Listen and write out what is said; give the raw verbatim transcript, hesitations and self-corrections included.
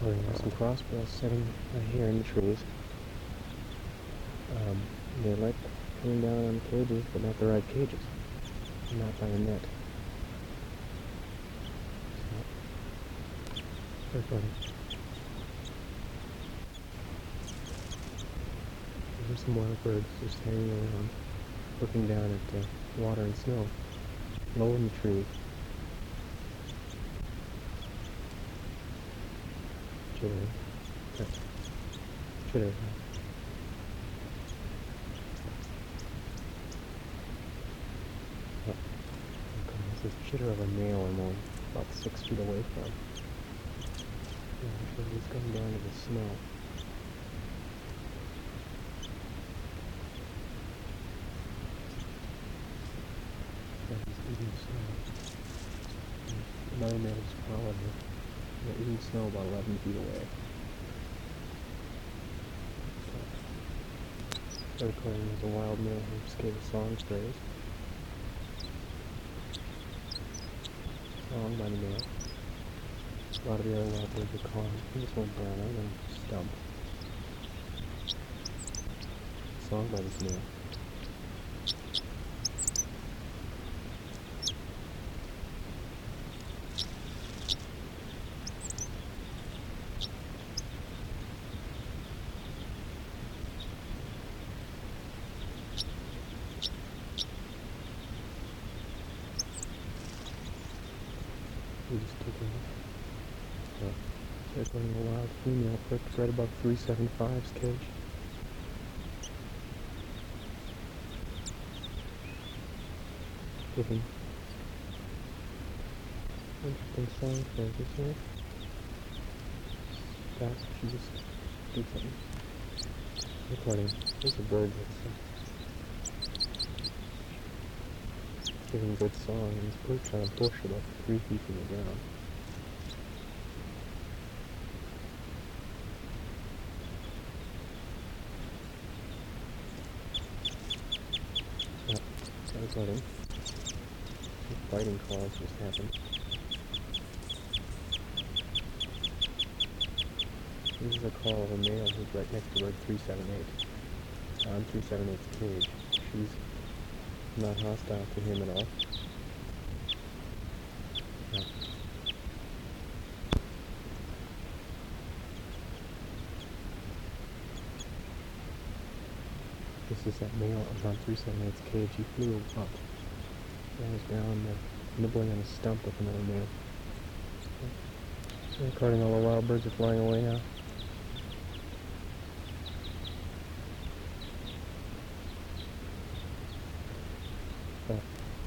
Recording some crossbills sitting uh, here in the trees. Um, they like coming down on cages, but not the right cages. Not by the net. So, recording. There's some wild birds just hanging around, looking down at uh, water and snow, low in the trees. Chittering. Chittering. Oh, okay. This is chitter of a male I'm only about six feet away from. Yeah, I'm sure he's going down to the snow. Yeah, he's eating snow. And another male is following him. They're eating snow about eleven feet away. So, recording is a wild male who just gave a song phrase. Song by the male. A lot of the other wild birds are calling. He just went down on a stump. Song by this male. He just took a so, circling a wild female perched right above three seventy-five's cage. Giving interesting song phrases here. That she just did something. Recording. There's a bird that's uh, giving a good song and it's perched on a bush about three feet from the ground. So, recording. Fighting calls just happened. This is a call of a male who's right next to bird three seventy-eight. On three seventy-eight's cage. She's not hostile to him at all. No. This is that male that was on three seventy-eight's cage. He flew up. He was down there, nibbling on a stump with another male. So, recording all the wild birds are flying away now. So.